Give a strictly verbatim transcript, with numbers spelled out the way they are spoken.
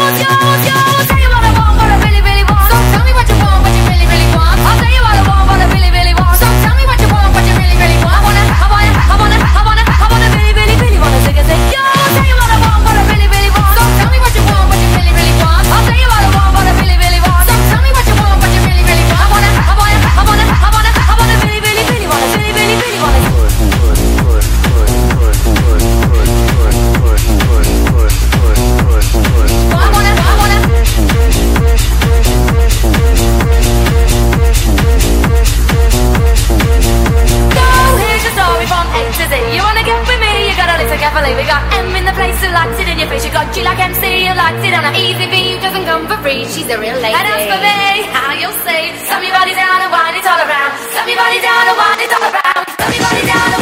We got M in the place who likes it in your face. You got G like M C who likes it on an easy V who doesn't come for free. She's a real lady. And as for me, how you'll say, slam your body down and wind it all around. Slam your body down and wind it all around. Slam your body down.